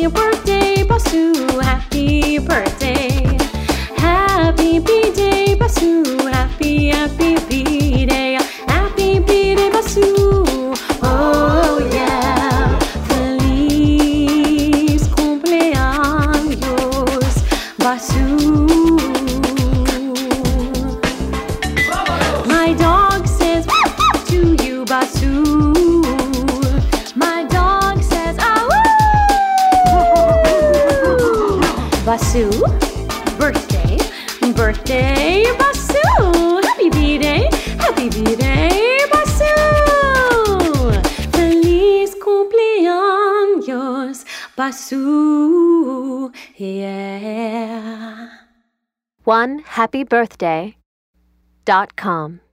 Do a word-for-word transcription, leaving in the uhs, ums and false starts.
Happy birthday, Basu. Happy birthday. Happy B-Day, Basu. Happy, happy B-Day. Happy B-Day, Basu. Oh yeah. Feliz cumpleaños, Basu. My dog says to you, Basu. My dog says, ah, woo! Basu, birthday, birthday, Basu. Happy B-Day, happy B-Day, Basu. Feliz cumpleaños, Basu. Yeah. one happy birthday dot com